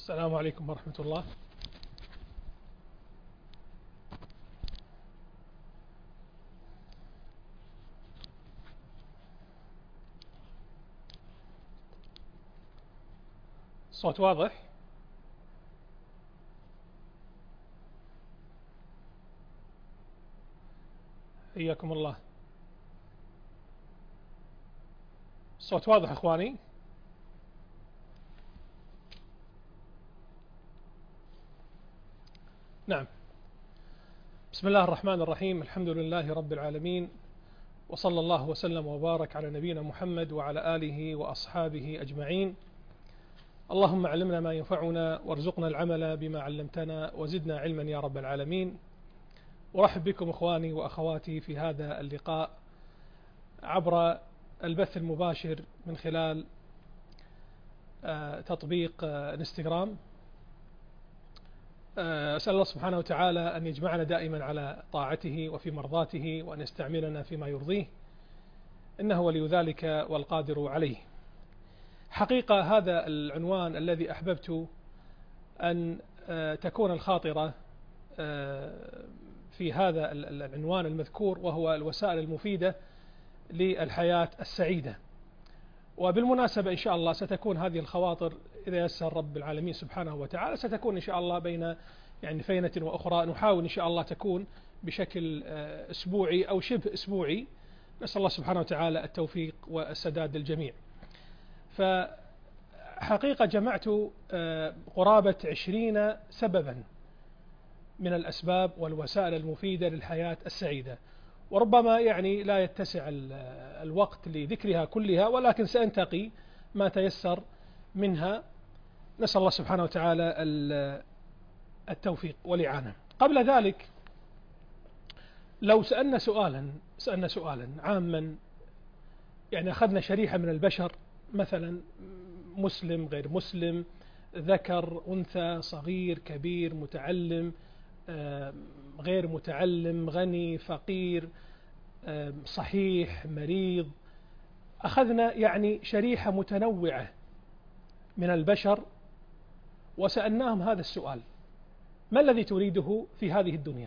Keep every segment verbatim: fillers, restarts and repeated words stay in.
السلام عليكم ورحمة الله. الصوت واضح؟ حياكم الله. الصوت واضح اخواني؟ نعم. بسم الله الرحمن الرحيم، الحمد لله رب العالمين، وصلى الله وسلم وبارك على نبينا محمد وعلى آله وأصحابه أجمعين. اللهم علمنا ما ينفعنا وارزقنا العمل بما علمتنا وزدنا علما يا رب العالمين. ورحب بكم اخواني واخواتي في هذا اللقاء عبر البث المباشر من خلال تطبيق انستغرام. أسأل الله سبحانه وتعالى أن يجمعنا دائما على طاعته وفي مرضاته، وأن يستعملنا فيما يرضيه، إنه ولي ذلك والقادر عليه. حقيقة هذا العنوان الذي أحببت أن تكون الخاطرة في هذا العنوان المذكور، وهو الوسائل المفيدة للحياة السعيدة. وبالمناسبة إن شاء الله ستكون هذه الخواطر إذا يسر رب العالمين سبحانه وتعالى ستكون إن شاء الله بين يعني فينة وأخرى، نحاول إن شاء الله تكون بشكل أسبوعي أو شبه أسبوعي. نسأل الله سبحانه وتعالى التوفيق والسداد للجميع. فحقيقة جمعت قرابة عشرين سببا من الأسباب والوسائل المفيدة للحياة السعيدة، وربما يعني لا يتسع الوقت لذكرها كلها، ولكن سأنتقي ما تيسر منها. نسأل الله سبحانه وتعالى التوفيق والإعانة. قبل ذلك لو سألنا سؤالا سألنا سؤالا عاما، يعني أخذنا شريحة من البشر، مثلا مسلم غير مسلم، ذكر أنثى، صغير كبير، متعلم غير متعلم، غني فقير، صحيح مريض، أخذنا يعني شريحة متنوعة من البشر وسألناهم هذا السؤال: ما الذي تريده في هذه الدنيا؟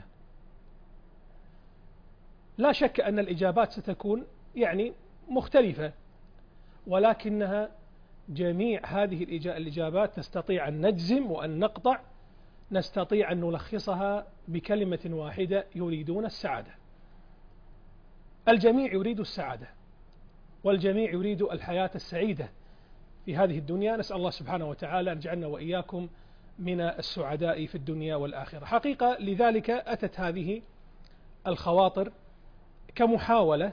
لا شك أن الإجابات ستكون يعني مختلفة، ولكنها جميع هذه الإجابات نستطيع أن نجزم وأن نقطع، نستطيع أن نلخصها بكلمة واحدة: يريدون السعادة. الجميع يريد السعادة، والجميع يريد الحياة السعيدة في هذه الدنيا. نسأل الله سبحانه وتعالى أن يجعلنا وإياكم من السعداء في الدنيا والآخرة. حقيقة لذلك أتت هذه الخواطر كمحاولة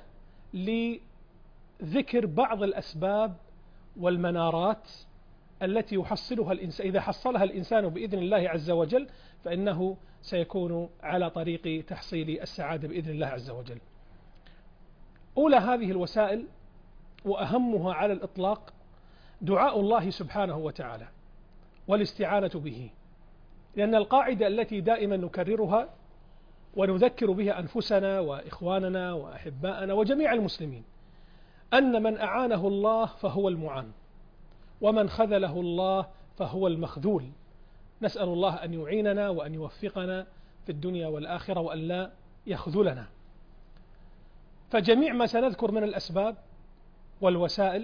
لذكر بعض الأسباب والمنارات التي يحصلها الإنسان، إذا حصلها الإنسان بإذن الله عز وجل فإنه سيكون على طريق تحصيل السعادة بإذن الله عز وجل. أولى هذه الوسائل وأهمها على الإطلاق دعاء الله سبحانه وتعالى والاستعانة به، لأن القاعدة التي دائما نكررها ونذكر بها أنفسنا وإخواننا وأحباءنا وجميع المسلمين أن من أعانه الله فهو المعان، ومن خذله الله فهو المخذول. نسأل الله أن يعيننا وأن يوفقنا في الدنيا والآخرة وأن لا يخذلنا. فجميع ما سنذكر من الأسباب والوسائل،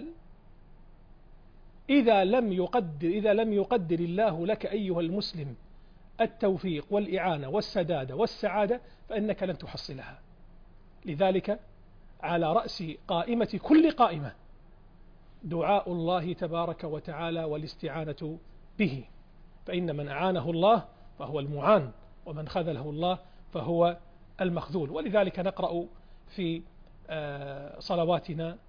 إذا لم يقدر إذا لم يقدر الله لك أيها المسلم التوفيق والإعانة والسداد والسعادة فإنك لن تحصلها. لذلك على رأس قائمة كل قائمة دعاء الله تبارك وتعالى والاستعانة به، فإن من أعانه الله فهو المعان، ومن خذله الله فهو المخذول. ولذلك نقرأ في صلواتنا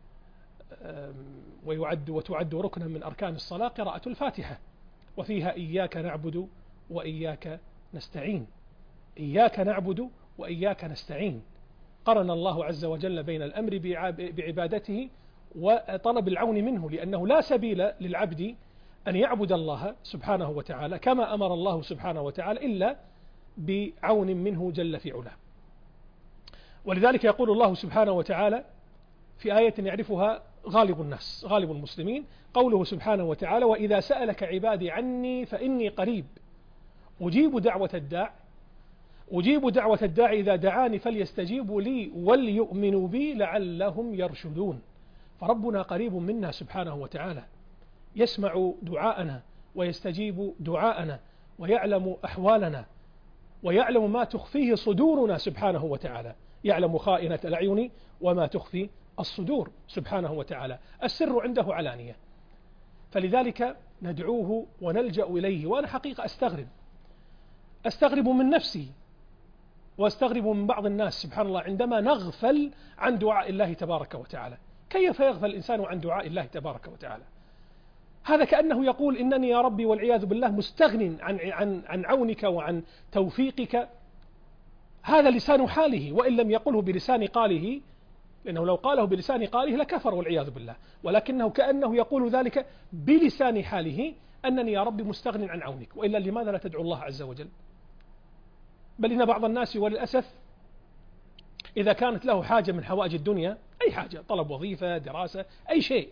ويعد وتعد ركنا من أركان الصلاة قراءة الفاتحة، وفيها إياك نعبد وإياك نستعين. إياك نعبد وإياك نستعين، قرن الله عز وجل بين الأمر بعبادته وطلب العون منه، لأنه لا سبيل للعبد أن يعبد الله سبحانه وتعالى كما أمر الله سبحانه وتعالى إلا بعون منه جل في علاه. ولذلك يقول الله سبحانه وتعالى في آية يعرفها غالب الناس، غالب المسلمين. قوله سبحانه وتعالى: وإذا سألك عبادي عني فإني قريب أجيب دعوة الداع أجيب دعوة الداع إذا دعاني فليستجيبوا لي وليؤمنوا بي لعلهم يرشدون. فربنا قريب منا سبحانه وتعالى، يسمع دعاءنا ويستجيب دعاءنا ويعلم أحوالنا ويعلم ما تخفيه صدورنا سبحانه وتعالى، يعلم خائنة الأعين وما تخفي الصدور سبحانه وتعالى. السر عنده علانية، فلذلك ندعوه ونلجأ إليه. وأنا حقيقة أستغرب أستغرب من نفسي واستغرب من بعض الناس سبحان الله عندما نغفل عن دعاء الله تبارك وتعالى. كيف يغفل الإنسان عن دعاء الله تبارك وتعالى؟ هذا كأنه يقول: إنني يا ربي والعياذ بالله مستغن عن, عن, عن عونك وعن توفيقك. هذا لسان حاله، وإن لم يقله بلسان قاله، لأنه لو قاله بلسان قاله لكفر والعياذ بالله، ولكنه كأنه يقول ذلك بلسان حاله: أنني يا ربي مستغن عن عونك. وإلا لماذا لا تدعو الله عز وجل؟ بل إن بعض الناس وللأسف إذا كانت له حاجة من حوائج الدنيا، أي حاجة، طلب وظيفة، دراسة، أي شيء،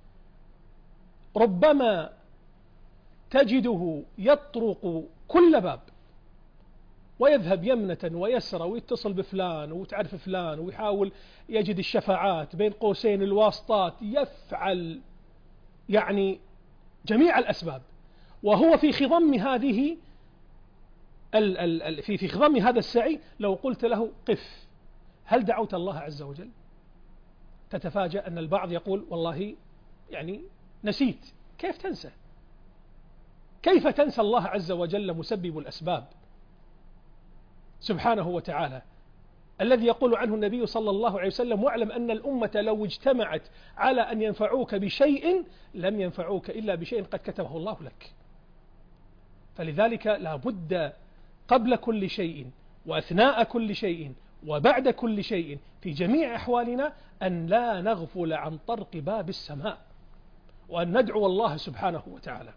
ربما تجده يطرق كل باب ويذهب يمنة ويسرى ويتصل بفلان وتعرف فلان ويحاول يجد الشفاعات بين قوسين الواسطات، يفعل يعني جميع الأسباب، وهو في خضم هذه ال ال في في خضم هذا السعي. لو قلت له: قف، هل دعوت الله عز وجل؟ تتفاجأ أن البعض يقول: والله يعني نسيت. كيف تنسى؟ كيف تنسى الله عز وجل مسبب الأسباب سبحانه وتعالى، الذي يقول عنه النبي صلى الله عليه وسلم: واعلم أن الأمة لو اجتمعت على أن ينفعوك بشيء لم ينفعوك إلا بشيء قد كتبه الله لك. فلذلك لا بد قبل كل شيء وأثناء كل شيء وبعد كل شيء في جميع أحوالنا أن لا نغفل عن طرق باب السماء، وأن ندعو الله سبحانه وتعالى.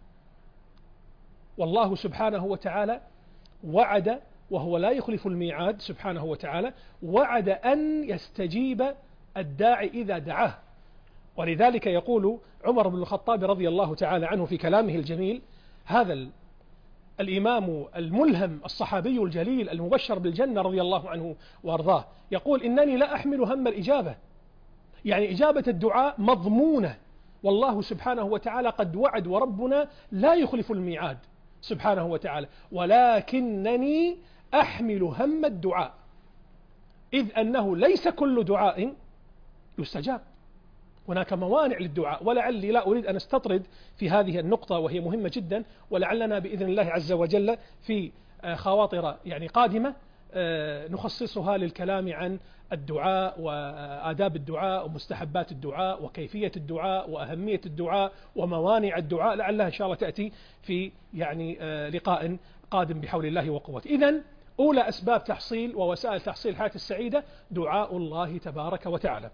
والله سبحانه وتعالى وعد، وهو لا يخلف الميعاد سبحانه وتعالى، وعد أن يستجيب الداعي إذا دعاه. ولذلك يقول عمر بن الخطاب رضي الله تعالى عنه في كلامه الجميل، هذا الإمام الملهم الصحابي الجليل المبشر بالجنة رضي الله عنه وأرضاه، يقول: إنني لا أحمل هم الإجابة، يعني إجابة الدعاء مضمونة، والله سبحانه وتعالى قد وعد، وربنا لا يخلف الميعاد سبحانه وتعالى، ولكنني أحمل هم الدعاء، إذ أنه ليس كل دعاء يستجاب، هناك موانع للدعاء. ولعلي لا أريد أن استطرد في هذه النقطة وهي مهمة جدا، ولعلنا بإذن الله عز وجل في خواطر يعني قادمة نخصصها للكلام عن الدعاء وآداب الدعاء ومستحبات الدعاء وكيفية الدعاء وأهمية الدعاء وموانع الدعاء، لعلها إن شاء الله تأتي في يعني لقاء قادم بحول الله وقوته. إذن أولى أسباب تحصيل ووسائل تحصيل الحياة السعيدة دعاء الله تبارك وتعالى.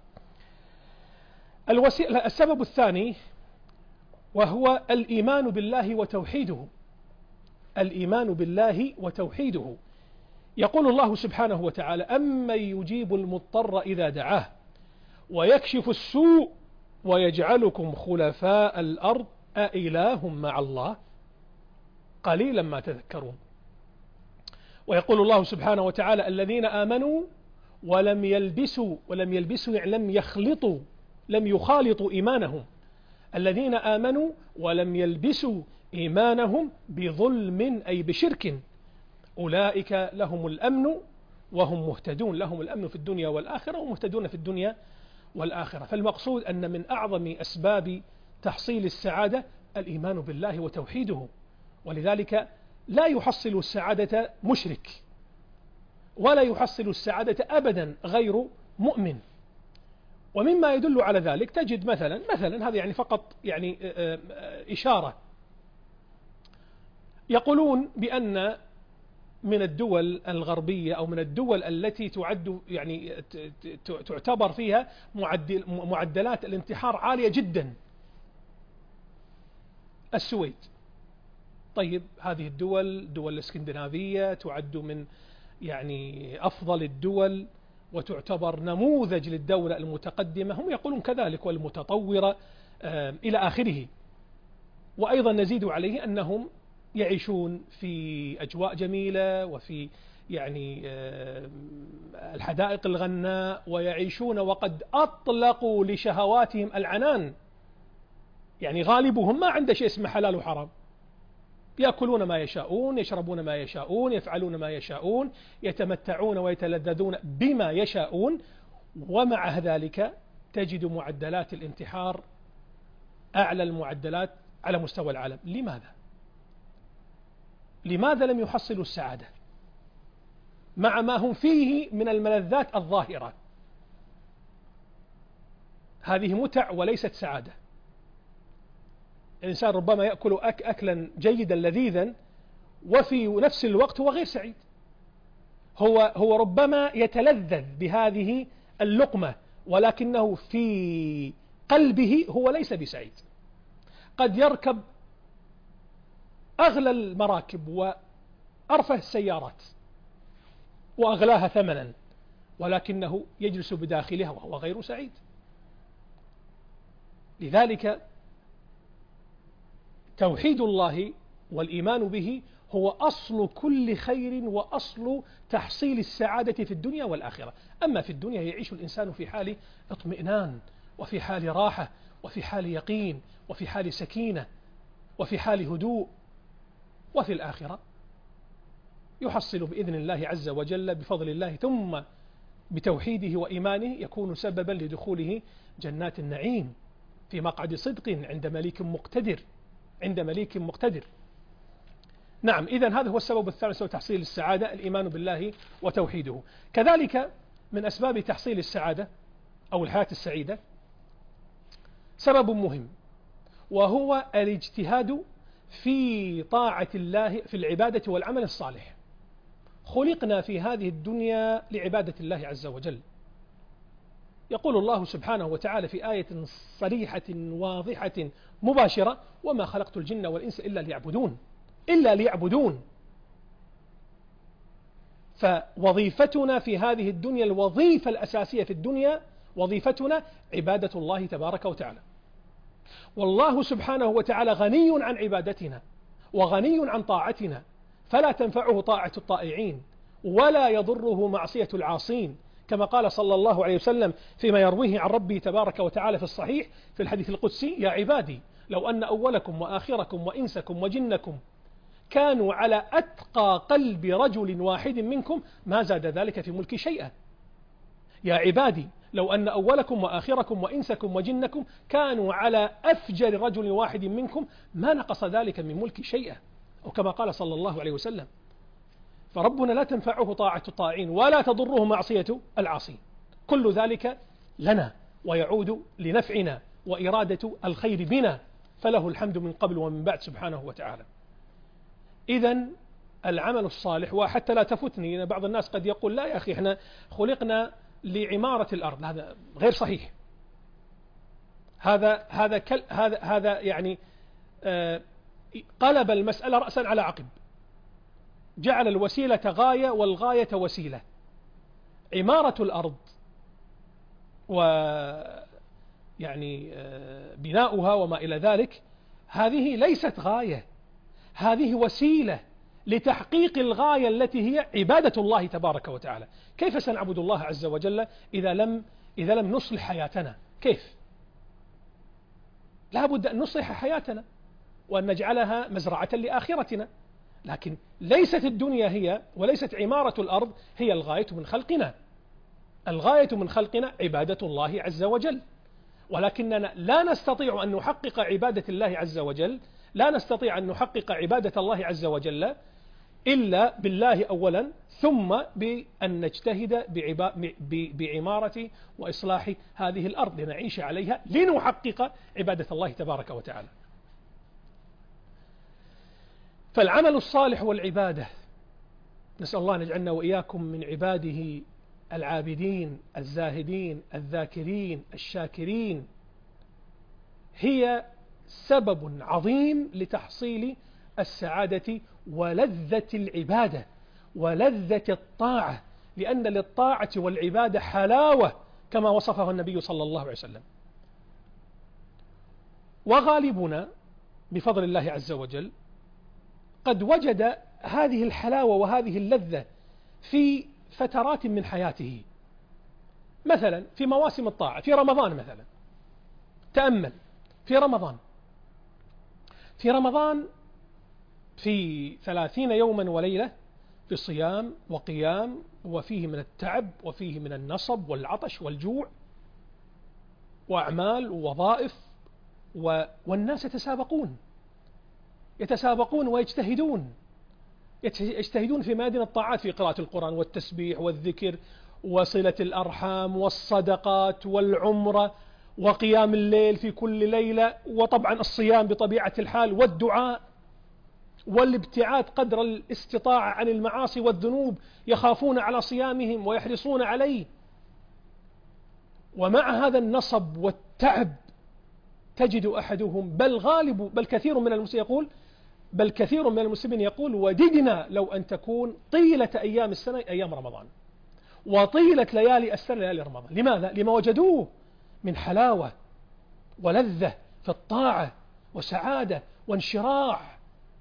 السبب الثاني وهو الإيمان بالله وتوحيده. الإيمان بالله وتوحيده. يقول الله سبحانه وتعالى: أمن يجيب المضطر إذا دعاه ويكشف السوء ويجعلكم خلفاء الأرض أإله مع الله قليلا ما تذكرون. ويقول الله سبحانه وتعالى: الذين آمنوا ولم يلبسوا ولم يلبسوا يعني لم يخلطوا لم يخالطوا إيمانهم، الذين آمنوا ولم يلبسوا إيمانهم بظلم أي بشرك أولئك لهم الأمن وهم مهتدون. لهم الأمن في الدنيا والآخرة ومهتدون في الدنيا والآخرة. فالمقصود أن من أعظم أسباب تحصيل السعادة الإيمان بالله وتوحيده، ولذلك لا يحصل السعادة مشرك، ولا يحصل السعادة أبدا غير مؤمن. ومما يدل على ذلك تجد مثلا مثلا هذا يعني فقط يعني إشارة، يقولون بأن من الدول الغربية أو من الدول التي تعد يعني تعتبر فيها معدل معدلات الانتحار عالية جدا السويد. طيب هذه الدول دول الاسكندنافية تعد من يعني أفضل الدول وتعتبر نموذج للدولة المتقدمة، هم يقولون كذلك والمتطورة إلى آخره. وأيضا نزيد عليه أنهم يعيشون في أجواء جميلة وفي يعني الحدائق الغناء، ويعيشون وقد أطلقوا لشهواتهم العنان. يعني غالبهم ما عنده شيء اسمه حلال وحرام، يأكلون ما يشاءون، يشربون ما يشاءون، يفعلون ما يشاءون، يتمتعون ويتلذذون بما يشاءون. ومع ذلك تجد معدلات الانتحار أعلى المعدلات على مستوى العالم. لماذا؟ لماذا لم يحصلوا السعادة مع ما هم فيه من الملذات الظاهرة؟ هذه متع وليست سعادة. الإنسان ربما يأكل أك أكلا جيدا لذيذا وفي نفس الوقت هو غير سعيد. هو, هو ربما يتلذذ بهذه اللقمة ولكنه في قلبه هو ليس بسعيد. قد يركب أغلى المراكب وأرفه السيارات وأغلاها ثمنا، ولكنه يجلس بداخلها وهو غير سعيد. لذلك توحيد الله والإيمان به هو أصل كل خير وأصل تحصيل السعادة في الدنيا والآخرة. أما في الدنيا يعيش الإنسان في حال اطمئنان وفي حال راحة وفي حال يقين وفي حال سكينة وفي حال هدوء، وفي الآخرة يحصل بإذن الله عز وجل بفضل الله ثم بتوحيده وإيمانه يكون سببا لدخوله جنات النعيم في مقعد صدق عند مليك مقتدر عند مليك مقتدر. نعم، إذن هذا هو السبب الثالث وتحصيل السعادة، الإيمان بالله وتوحيده. كذلك من أسباب تحصيل السعادة أو الحياة السعيدة سبب مهم، وهو الاجتهاد في طاعة الله في العبادة والعمل الصالح. خلقنا في هذه الدنيا لعبادة الله عز وجل. يقول الله سبحانه وتعالى في آية صريحة واضحة مباشرة: وما خلقت الجن والإنس إلا ليعبدون إلا ليعبدون. فوظيفتنا في هذه الدنيا، الوظيفة الأساسية في الدنيا وظيفتنا عبادة الله تبارك وتعالى. والله سبحانه وتعالى غني عن عبادتنا وغني عن طاعتنا، فلا تنفعه طاعة الطائعين ولا يضره معصية العاصين، كما قال صلى الله عليه وسلم فيما يرويه عن ربه تبارك وتعالى في الصحيح في الحديث القدسي: يا عبادي لو أن أولكم وآخركم وإنسكم وجنكم كانوا على أتقى قلب رجل واحد منكم ما زاد ذلك في ملكي شيئا. يا عبادي لو أن أولكم وآخركم وإنسكم وجنكم كانوا على أفجر رجل واحد منكم ما نقص ذلك من ملكي شيئا، أو كما قال صلى الله عليه وسلم. فربنا لا تنفعه طاعة الطاعين ولا تضره معصية العاصين، كل ذلك لنا ويعود لنفعنا وإرادة الخير بنا، فله الحمد من قبل ومن بعد سبحانه وتعالى. إذن العمل الصالح، وحتى لا تفتني بعض الناس قد يقول: لا يا أخي احنا خلقنا لعمارة الأرض. هذا غير صحيح. هذا هذا كل هذا هذا يعني آه قلب المسألة رأسا على عقب، جعل الوسيلة غاية والغاية وسيلة. عمارة الأرض ويعني آه بناؤها وما إلى ذلك هذه ليست غاية، هذه وسيلة لتحقيق الغاية التي هي عبادة الله تبارك وتعالى. كيف سنعبد الله عز وجل إذا لم إذا لم نصلح حياتنا؟ كيف؟ لا بد أن نصلح حياتنا وأن نجعلها مزرعة لآخرتنا، لكن ليست الدنيا هي وليست عمارة الأرض هي الغاية من خلقنا. الغاية من خلقنا عبادة الله عز وجل، ولكننا لا نستطيع أن نحقق عبادة الله عز وجل لا نستطيع أن نحقق عبادة الله عز وجل إلا بالله أولا، ثم بأن نجتهد بعمارة وإصلاح هذه الأرض لنعيش عليها لنحقق عبادة الله تبارك وتعالى. فالعمل الصالح والعبادة، نسأل الله أن يجعلنا وإياكم من عباده العابدين الزاهدين الذاكرين الشاكرين، هي سبب عظيم لتحصيل السعادة ولذة العبادة ولذة الطاعة لأن للطاعة والعبادة حلاوة كما وصفه النبي صلى الله عليه وسلم. وغالبنا بفضل الله عز وجل قد وجد هذه الحلاوة وهذه اللذة في فترات من حياته، مثلا في مواسم الطاعة، في رمضان مثلا. تأمل في رمضان في رمضان في ثلاثين يوما وليلة في صيام وقيام، وفيه من التعب وفيه من النصب والعطش والجوع وأعمال ووظائف، والناس يتسابقون يتسابقون ويجتهدون يجتهدون في ميادين الطاعات، في قراءة القرآن والتسبيح والذكر وصلة الأرحام والصدقات والعمرة وقيام الليل في كل ليلة، وطبعا الصيام بطبيعة الحال والدعاء والابتعاد قدر الاستطاعة عن المعاصي والذنوب، يخافون على صيامهم ويحرصون عليه. ومع هذا النصب والتعب تجد أحدهم بل غالب بل كثير من المسلمين يقول بل كثير من المسلمين يقول وددنا لو أن تكون طيلة أيام السنة أيام رمضان، وطيلة ليالي السنة ليالي رمضان. لماذا؟ لما وجدوه من حلاوة ولذة في الطاعة وسعادة وانشراح.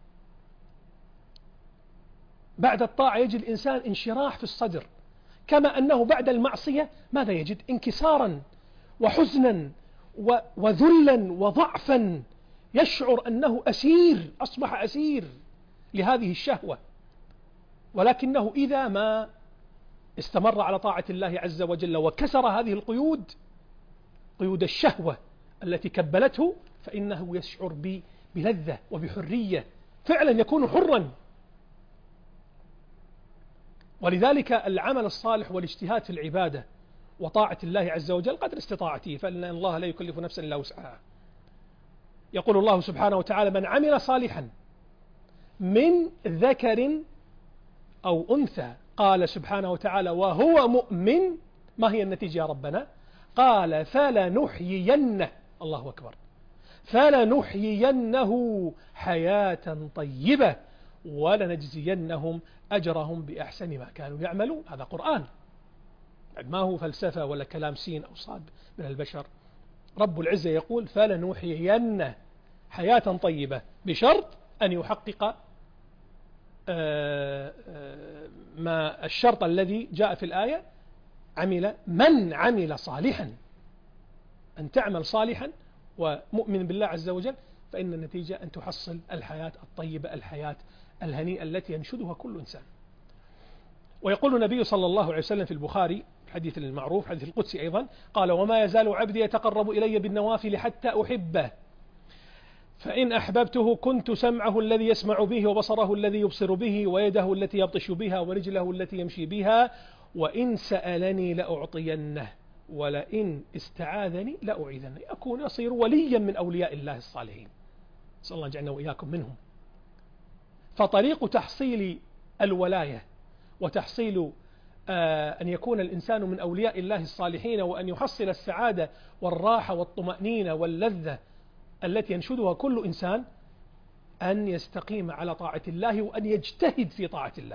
بعد الطاعة يجد الإنسان انشراح في الصدر، كما أنه بعد المعصية ماذا يجد؟ انكسارا وحزنا وذلا وضعفا، يشعر أنه أسير، أصبح أسير لهذه الشهوة. ولكنه إذا ما استمر على طاعة الله عز وجل وكسر هذه القيود، قيود الشهوة التي كبلته، فإنه يشعر بلذة وبحرية، فعلا يكون حرا. ولذلك العمل الصالح والاجتهاد في العبادة وطاعة الله عز وجل قدر استطاعته، فإن الله لا يكلف نفسا إلا وسعها. يقول الله سبحانه وتعالى: من عمل صالحا من ذكر أو أنثى، قال سبحانه وتعالى: وهو مؤمن. ما هي النتيجة يا ربنا؟ قال: فلنحيينه، الله أكبر، فلنحيينه حياة طيبة ولنجزينهم أجرهم بأحسن ما كانوا يعملون. هذا قرآن، ما هو فلسفة ولا كلام سين أو صاد من البشر. رب العزة يقول: فلنحيينه حياة طيبة، بشرط أن يحقق ما الشرط الذي جاء في الآية: عمل من عمل صالحا. أن تعمل صالحا ومؤمن بالله عز وجل، فإن النتيجة أن تحصل الحياة الطيبة، الحياة الهنيئة التي ينشدها كل إنسان. ويقول النبي صلى الله عليه وسلم في البخاري الحديث المعروف حديث القدسي أيضا، قال: وما يزال عبدي يتقرب إلي بالنوافل حتى أحبه، فإن أحببته كنت سمعه الذي يسمع به، وبصره الذي يبصر به، ويده التي يبطش بها، ورجله التي يمشي بها، وإن سألني لأعطينه، ولئن استعاذني لأعيذنه. يكون يصير وليا من أولياء الله الصالحين، نسأل الله جعلنا وإياكم منهم. فطريق تحصيل الولاية وتحصيل آه أن يكون الإنسان من أولياء الله الصالحين، وأن يحصل السعادة والراحة والطمأنينة واللذة التي ينشدها كل إنسان، أن يستقيم على طاعة الله وأن يجتهد في طاعة الله.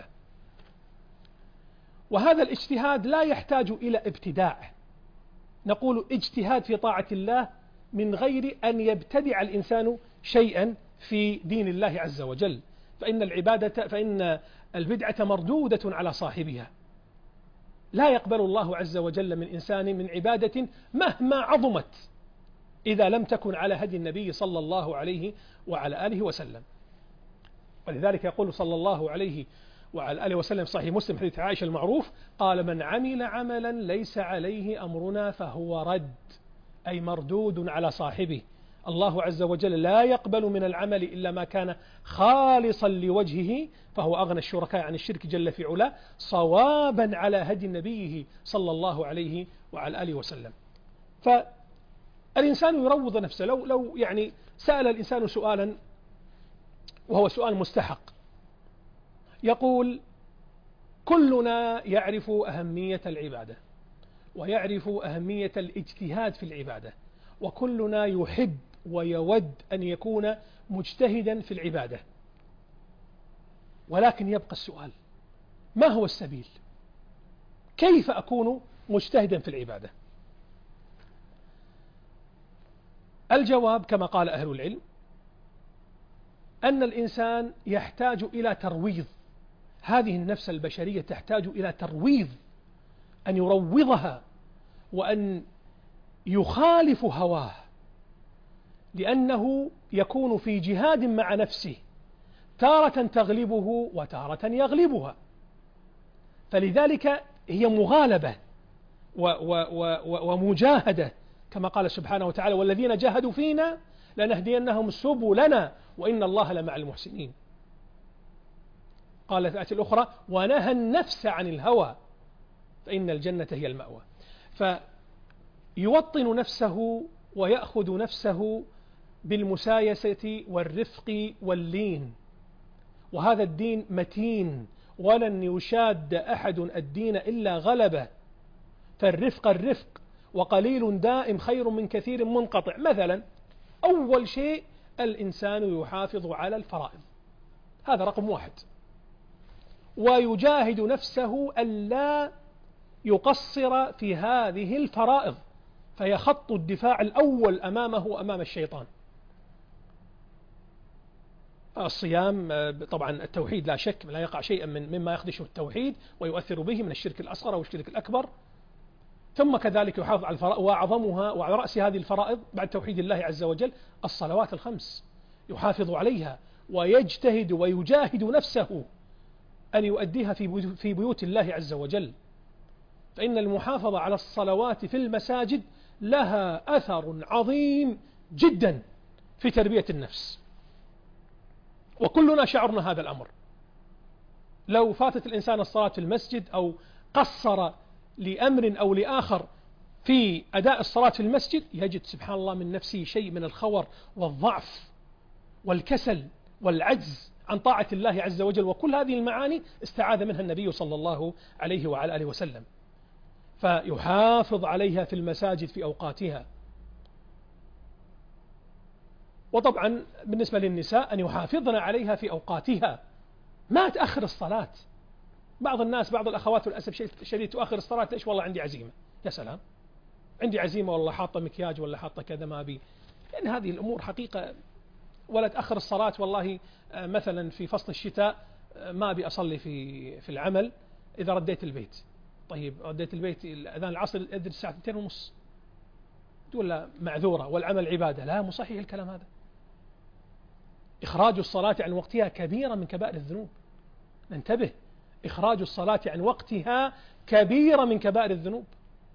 وهذا الاجتهاد لا يحتاج إلى ابتداع، نقول اجتهاد في طاعة الله من غير أن يبتدع الإنسان شيئا في دين الله عز وجل، فإن العبادة فإن البدعة مردودة على صاحبها. لا يقبل الله عز وجل من إنسان من عبادة مهما عظمت إذا لم تكن على هدي النبي صلى الله عليه وعلى آله وسلم. ولذلك يقول صلى الله عليه وعلى آله وسلم صحيح مسلم حديث عائشة المعروف، قال: من عمل عملا ليس عليه أمرنا فهو رد، أي مردود على صاحبه. الله عز وجل لا يقبل من العمل إلا ما كان خالصا لوجهه، فهو أغنى الشركاء عن الشرك جل في علاه، صوابا على هدي نبيه صلى الله عليه وعلى آله وسلم. فالإنسان يروض نفسه. لو, لو يعني سأل الإنسان سؤالا وهو سؤال مستحق، يقول: كلنا يعرف أهمية العبادة ويعرف أهمية الاجتهاد في العبادة، وكلنا يحب ويود أن يكون مجتهدا في العبادة، ولكن يبقى السؤال: ما هو السبيل؟ كيف أكون مجتهدا في العبادة؟ الجواب كما قال أهل العلم أن الإنسان يحتاج إلى ترويض. هذه النفس البشرية تحتاج إلى ترويض، أن يروضها وأن يخالف هواه، لأنه يكون في جهاد مع نفسه، تارة تغلبه وتارة يغلبها، فلذلك هي مغالبة و و و ومجاهدة، كما قال سبحانه وتعالى: والذين جاهدوا فينا لنهدينهم سبلنا وإن الله لمع المحسنين. قال في الآية الأخرى: ونهى النفس عن الهوى فإن الجنة هي المأوى. فيوطن نفسه ويأخذ نفسه بالمسايسة والرفق واللين، وهذا الدين متين ولن يشاد أحد الدين إلا غلبه، فالرفق الرفق وقليل دائم خير من كثير منقطع. مثلا أول شيء الإنسان يحافظ على الفرائض، هذا رقم واحد، ويجاهد نفسه ألا يقصر في هذه الفرائض، فهي خط الدفاع الأول أمامه وأمام الشيطان. الصيام طبعا التوحيد لا شك لا يقع شيئا من مما يخدشه التوحيد ويؤثر به من الشرك الأصغر أو الشرك الأكبر. ثم كذلك يحافظ على الفرائض، وأعظمها وعلى رأس هذه الفرائض بعد توحيد الله عز وجل الصلوات الخمس، يحافظ عليها ويجتهد ويجاهد نفسه أن يؤديها في بيوت الله عز وجل، فإن المحافظة على الصلوات في المساجد لها أثر عظيم جدا في تربية النفس، وكلنا شعرنا هذا الأمر. لو فاتت الإنسان الصلاة في المسجد أو قصر لأمر أو لآخر في أداء الصلاة في المسجد، يجد سبحان الله من نفسه شيء من الخور والضعف والكسل والعجز عن طاعة الله عز وجل، وكل هذه المعاني استعاذ منها النبي صلى الله عليه وعلى آله وسلم. فيحافظ عليها في المساجد في أوقاتها. وطبعا بالنسبة للنساء أن يحافظن عليها في أوقاتها، ما تأخر الصلاة. بعض الناس بعض الأخوات للأسف شديد تؤخر الصلاة، ليش؟ والله عندي عزيمة. يا سلام، عندي عزيمة والله حاطة مكياج ولا حاطة كذا ما أبي. لأن هذه الأمور حقيقة. ولا تأخر الصلاة والله مثلا في فصل الشتاء ما أبي أصلي في في العمل إذا رديت البيت. طيب رديت البيت أذان العصر أدري الساعة اثنتين ونص، تقول لا معذورة والعمل عبادة. لا، مو صحيح الكلام هذا. إخراج الصلاة عن وقتها كبيرة من كبائر الذنوب. ننتبه، إخراج الصلاة عن وقتها كبيرة من كبائر الذنوب.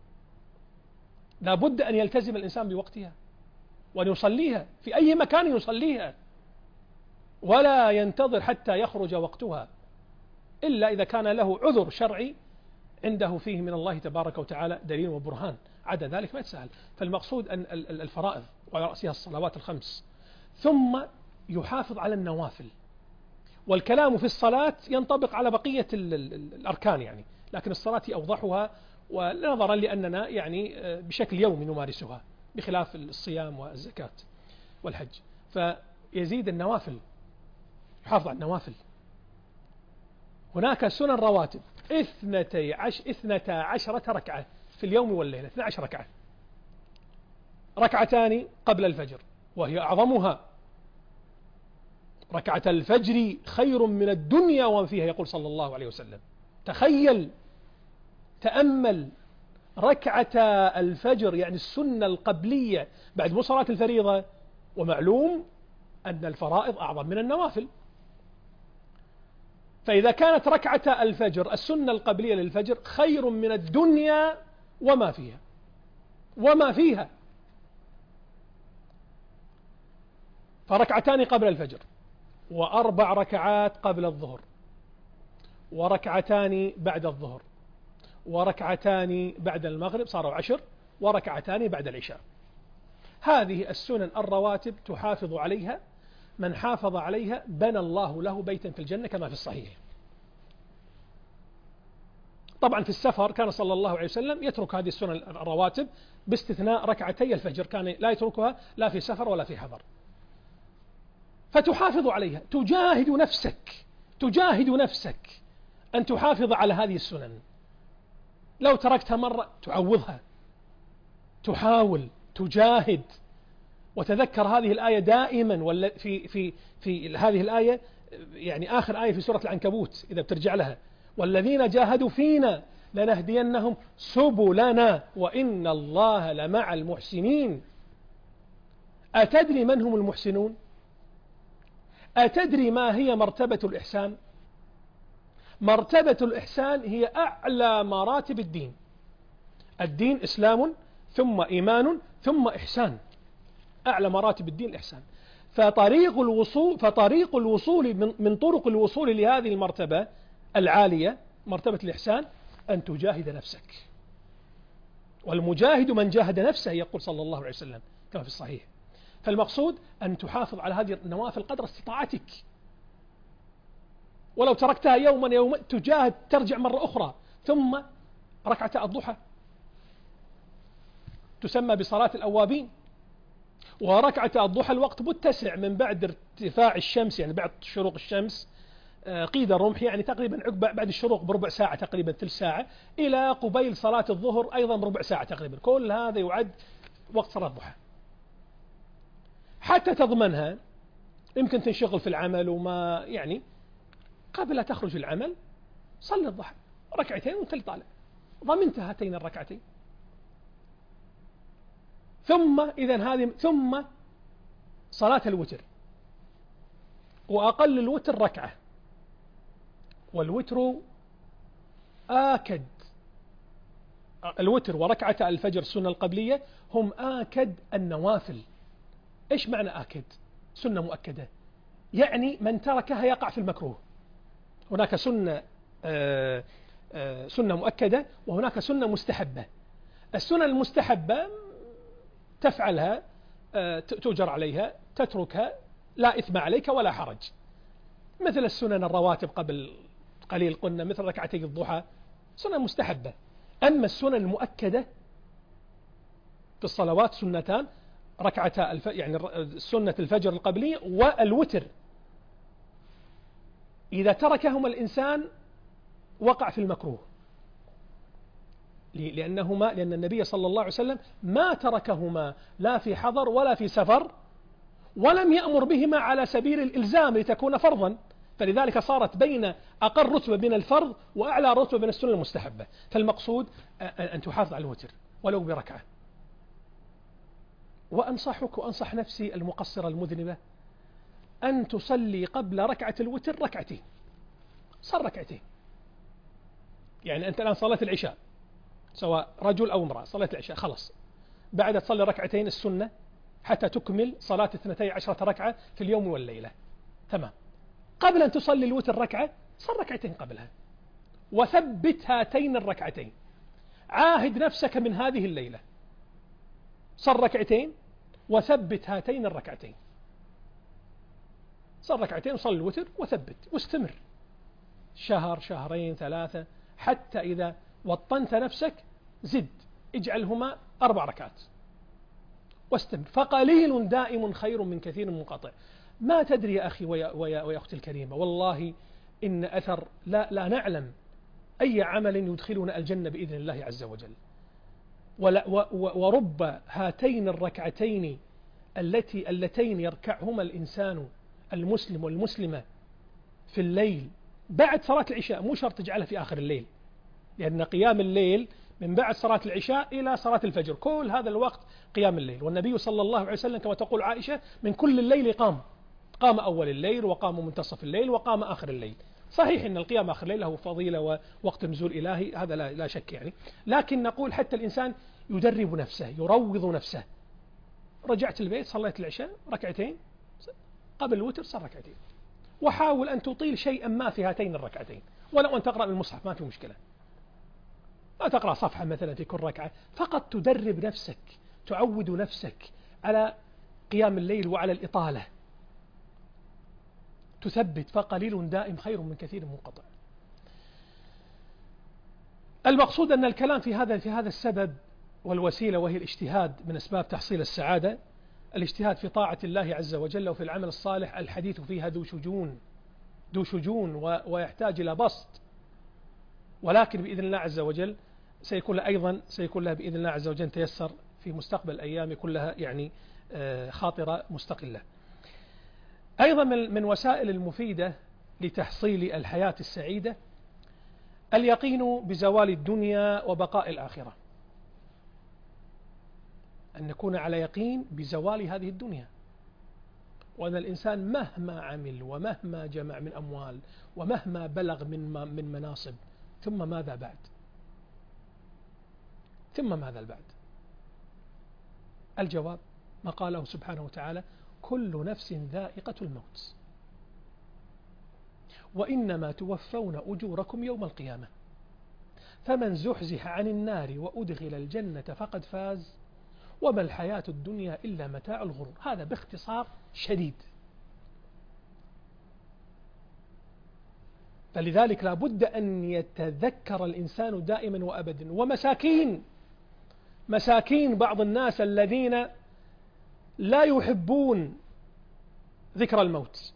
لا بد أن يلتزم الإنسان بوقتها وأن يصليها في أي مكان يصليها، ولا ينتظر حتى يخرج وقتها إلا إذا كان له عذر شرعي عنده فيه من الله تبارك وتعالى دليل وبرهان، عدا ذلك ما يتساهل. فالمقصود أن الفرائض وعلى رأسها الصلوات الخمس، ثم يحافظ على النوافل. والكلام في الصلاة ينطبق على بقية الأركان يعني، لكن الصلاة أوضحها، ونظرا لأننا يعني بشكل يومي نمارسها بخلاف الصيام والزكاة والحج. فيزيد النوافل، يحافظ على النوافل. هناك سنن رواتب اثنتي عش اثنتا عشرة ركعة في اليوم والليلة، اثنتا عشرة ركعة، ركعتان قبل الفجر وهي أعظمها. ركعة الفجر خير من الدنيا وما فيها، يقول صلى الله عليه وسلم. تخيل، تأمل، ركعة الفجر يعني السنة القبلية بعد مو صلاة الفريضة، ومعلوم أن الفرائض أعظم من النوافل. فإذا كانت ركعة الفجر السنة القبلية للفجر خير من الدنيا وما فيها وما فيها فركعتان قبل الفجر، وأربع ركعات قبل الظهر، وركعتان بعد الظهر، وركعتان بعد المغرب، صاروا عشر، وركعتان بعد العشاء. هذه السنن الرواتب تحافظ عليها، من حافظ عليها بنى الله له بيتا في الجنة كما في الصحيح. طبعا في السفر كان صلى الله عليه وسلم يترك هذه السنن الرواتب باستثناء ركعتي الفجر، كان لا يتركها لا في سفر ولا في حضر. فتحافظ عليها، تجاهد نفسك تجاهد نفسك أن تحافظ على هذه السنن. لو تركتها مرة تعوضها، تحاول، تجاهد. وتذكر هذه الآية دائما، ولا في في في هذه الآية يعني آخر آية في سورة العنكبوت إذا بترجع لها: والذين جاهدوا فينا لنهدينهم سبلنا وإن الله لمع المحسنين. أتدري من هم المحسنون؟ أتدري ما هي مرتبة الإحسان؟ مرتبة الإحسان هي أعلى مراتب الدين. الدين إسلام ثم إيمان ثم إحسان، أعلى مراتب الدين الإحسان. فطريق الوصول فطريق الوصول من, من طرق الوصول لهذه المرتبة العالية مرتبة الإحسان أن تجاهد نفسك، والمجاهد من جاهد نفسه، يقول صلى الله عليه وسلم كما في الصحيح. فالمقصود أن تحافظ على هذه النوافل قدر استطاعتك، ولو تركتها يوما يوما تجاهد، ترجع مرة أخرى. ثم ركعة الضحى تسمى بصلاة الأوابين، وركعة الضحى الوقت متسع من بعد ارتفاع الشمس، يعني بعد شروق الشمس قيد الرمح، يعني تقريبا عقب بعد الشروق بربع ساعة تقريبا ثلث ساعة، إلى قبيل صلاة الظهر أيضا بربع ساعة تقريبا. كل هذا يعد وقت صلاة الضحى. حتى تضمنها، يمكن تنشغل في العمل وما يعني قبل لا تخرج العمل صلي الضحى ركعتين وانت طالع، ضمنت هاتين الركعتين. ثم إذا هذه ثم صلاة الوتر، وأقل الوتر ركعة، والوتر آكد. الوتر وركعة الفجر السنة القبلية هم آكد النوافل. إيش معنى آكد؟ سنة مؤكدة، يعني من تركها يقع في المكروه. هناك سنة آآ آآ سنة مؤكدة، وهناك سنة مستحبة. السنة المستحبة تفعلها تؤجر عليها، تتركها لا إثم عليك ولا حرج، مثل السنن الرواتب قبل قليل قلنا، مثل ركعتي الضحى، سنة مستحبة. أما السنن المؤكدة في الصلوات سنتان، ركعتا الف... يعني سنة الفجر القبلية والوتر، إذا تركهما الإنسان وقع في المكروه، لأنهما لأن النبي صلى الله عليه وسلم ما تركهما لا في حضر ولا في سفر، ولم يأمر بهما على سبيل الإلزام لتكون فرضا، فلذلك صارت بين أقل رتبة من الفرض وأعلى رتبة من السنة المستحبة. فالمقصود أن تحافظ على الوتر ولو بركعة. وأنصحك وأنصح نفسي المقصرة المذنبة أن تصلي قبل ركعة الوتر ركعتين، صار ركعتين. يعني أنت الآن صلاة العشاء، سواء رجل أو امرأة، صلاة العشاء خلص، بعد تصلي ركعتين السنة حتى تكمل صلاة اثنتي عشرة ركعة في اليوم والليلة، تمام. قبل أن تصلي الوتر ركعة، صل ركعتين قبلها، وثبت هاتين الركعتين. عاهد نفسك من هذه الليلة، صل ركعتين وثبت هاتين الركعتين، صل ركعتين وصل الوتر وثبت، واستمر شهر شهرين ثلاثة، حتى إذا وطنت نفسك زد، اجعلهما أربع ركعات واستمر. فقليل دائم خير من كثير منقطع. ما تدري يا أخي ويا, ويا, ويا أختي الكريمة، والله إن أثر لا, لا نعلم أي عمل يدخلنا الجنة بإذن الله عز وجل. ولا و ورب هاتين الركعتين التي اللتين يركعهما الإنسان المسلم والمسلمة في الليل بعد صلاة العشاء، مو شرط تجعلها في آخر الليل، لأن قيام الليل من بعد صلاة العشاء إلى صلاة الفجر، كل هذا الوقت قيام الليل. والنبي صلى الله عليه وسلم كما تقول عائشة من كل الليل قام، قام أول الليل وقام منتصف الليل وقام آخر الليل. صحيح أن القيام آخر الليل له فضيلة ووقت نزول إلهي، هذا لا, لا شك يعني، لكن نقول حتى الإنسان يدرب نفسه، يروض نفسه. رجعت البيت صليت العشاء ركعتين قبل الوتر، صار ركعتين، وحاول أن تطيل شيئا ما في هاتين الركعتين، ولو أن تقرأ من المصحف ما في مشكلة، لا تقرأ صفحة مثلا في كل ركعة، فقط تدرب نفسك، تعود نفسك على قيام الليل وعلى الإطالة، تثبت. فقليل دائم خير من كثير منقطع. المقصود أن الكلام في هذا في هذا السبب والوسيلة، وهي الاجتهاد من أسباب تحصيل السعادة. الاجتهاد في طاعة الله عز وجل وفي العمل الصالح، الحديث فيها ذو شجون ذو شجون ويحتاج إلى بسط، ولكن بإذن الله عز وجل سيكون لها أيضا سيكون لها بإذن الله عز وجل تيسر في مستقبل الأيام يكون لها يعني خاطرة مستقلة. أيضا من وسائل المفيدة لتحصيل الحياة السعيدة اليقين بزوال الدنيا وبقاء الآخرة، أن نكون على يقين بزوال هذه الدنيا، وأن الإنسان مهما عمل ومهما جمع من أموال ومهما بلغ من من مناصب ثم ماذا بعد؟ ثم ماذا بعد؟ الجواب ما قاله سبحانه وتعالى: كل نفس ذائقة الموت وإنما توفون أجوركم يوم القيامة فمن زحزح عن النار وأدخل الجنة فقد فاز وما الحياة الدنيا إلا متاع الغرور. هذا باختصار شديد. فلذلك لا بد أن يتذكر الإنسان دائما وأبدا. ومساكين مساكين بعض الناس الذين لا يحبون ذكر الموت،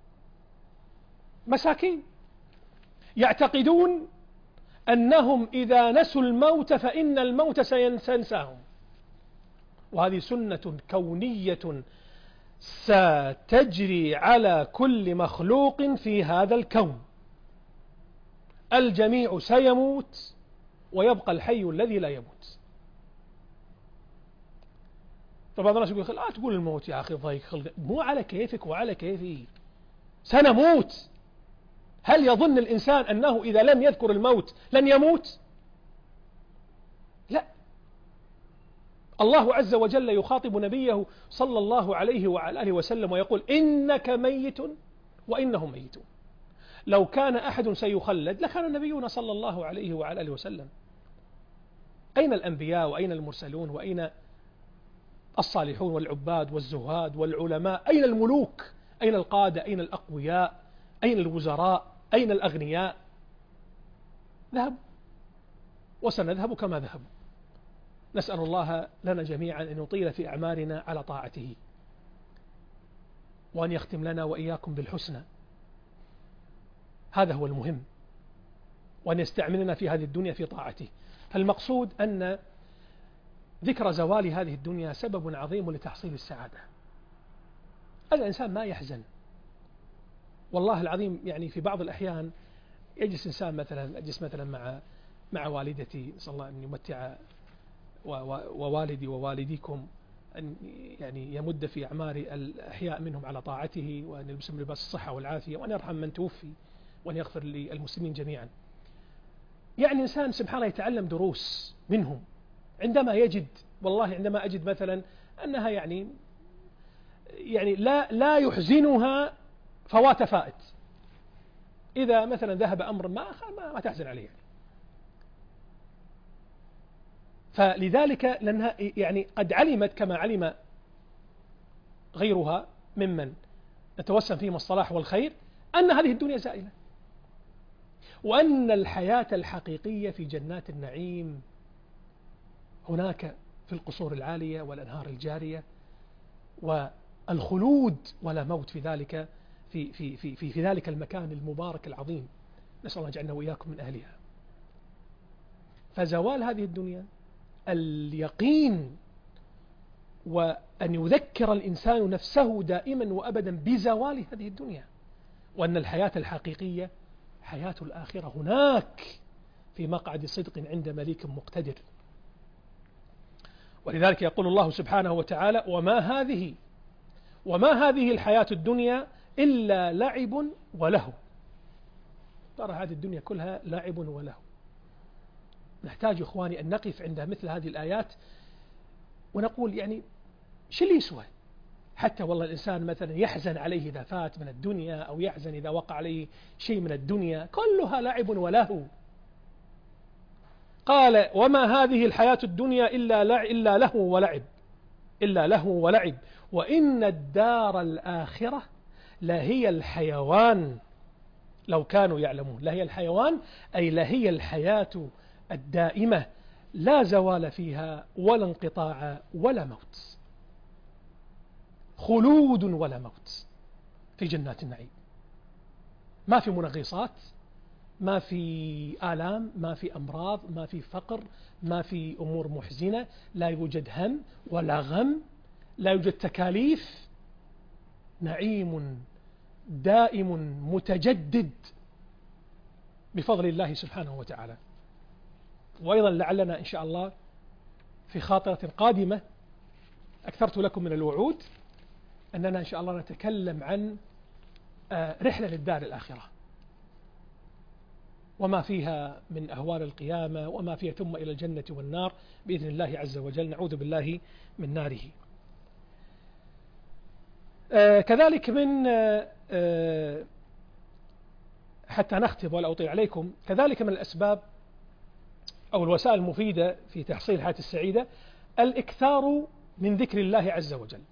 مساكين يعتقدون أنهم إذا نسوا الموت فإن الموت سينساهم، وهذه سنة كونية ستجري على كل مخلوق في هذا الكون. الجميع سيموت ويبقى الحي الذي لا يموت. فبعض الناس يقول لا تقول الموت يا أخي ضيق خلق، مو على كيفك وعلى كيفي، سنموت. هل يظن الإنسان أنه إذا لم يذكر الموت لن يموت؟ لا. الله عز وجل يخاطب نبيه صلى الله عليه وعلى آله وسلم ويقول: إنك ميت وإنهم ميتون. لو كان أحد سيخلد لكان نبينا صلى الله عليه وعلى آله وسلم. أين الأنبياء وأين المرسلون وأين الصالحون والعباد والزهاد والعلماء؟ أين الملوك؟ أين القادة؟ أين الأقوياء؟ أين الوزراء؟ أين الأغنياء؟ ذهبوا وسنذهب كما ذهبوا. نسأل الله لنا جميعا أن يطيل في أعمارنا على طاعته، وأن يختم لنا وإياكم بالحسنى، هذا هو المهم، وأن يستعملنا في هذه الدنيا في طاعته. فالمقصود أن ذكر زوال هذه الدنيا سبب عظيم لتحصيل السعادة. الإنسان ما يحزن، والله العظيم. يعني في بعض الأحيان يجلس إنسان مثلا أجلس مثلا مع مع والدتي، نسأل الله أن يمتع ووالدي ووالديكم، أن يعني يمد في أعمار الأحياء منهم على طاعته، وأن يلبسهم لباس الصحة والعافية، وأن يرحم من توفي، وأن يغفر للمسلمين جميعا. يعني إنسان سبحانه يتعلم دروس منهم عندما يجد، والله عندما أجد مثلا أنها يعني يعني لا لا يحزنها فوات فائت، إذا مثلا ذهب أمر ما ما, ما تحزن عليه يعني. فلذلك لأنها يعني قد علمت كما علم غيرها ممن نتوسم فيهم الصلاح والخير أن هذه الدنيا زائلة، وأن الحياة الحقيقية في جنات النعيم هناك في القصور العالية والأنهار الجارية، والخلود ولا موت في ذلك في في في في, في ذلك المكان المبارك العظيم. نسأل الله يجعلنا وإياكم من أهلها. فزوال هذه الدنيا اليقين، وأن يذكر الإنسان نفسه دائما وأبدا بزوال هذه الدنيا، وأن الحياة الحقيقية حياة الآخرة هناك في مقعد صدق عند مليك مقتدر. ولذلك يقول الله سبحانه وتعالى: وما هذه وما هذه الحياة الدنيا إلا لعب ولهو. ترى هذه الدنيا كلها لعب ولهو. نحتاج إخواني أن نقف عند مثل هذه الآيات ونقول يعني شو اللي يسوى؟ حتى والله الإنسان مثلا يحزن عليه إذا فات من الدنيا، أو يحزن إذا وقع عليه شيء من الدنيا، كلها لعب ولهو. قال: وما هذه الحياة الدنيا إلا لع إلا لهو ولعب إلا لهو ولعب وإن الدار الآخرة لهي الحيوان لو كانوا يعلمون. لهي الحيوان أي لهي الحياة الدائمة لا زوال فيها ولا انقطاع ولا موت، خلود ولا موت في جنات النعيم. ما في منغصات، ما في آلام، ما في أمراض، ما في فقر، ما في أمور محزنة، لا يوجد هم ولا غم، لا يوجد تكاليف، نعيم دائم متجدد بفضل الله سبحانه وتعالى. وأيضا لعلنا إن شاء الله في خاطرة قادمة، أكثرت لكم من الوعود أننا إن شاء الله نتكلم عن رحلة للدار الآخرة وما فيها من أهوال القيامة وما فيها ثم إلى الجنة والنار بإذن الله عز وجل، نعوذ بالله من ناره. آه كذلك من آه آه حتى نختم ولا أطيل عليكم، كذلك من الأسباب أو الوسائل المفيدة في تحصيل الحياة السعيدة الإكثار من ذكر الله عز وجل.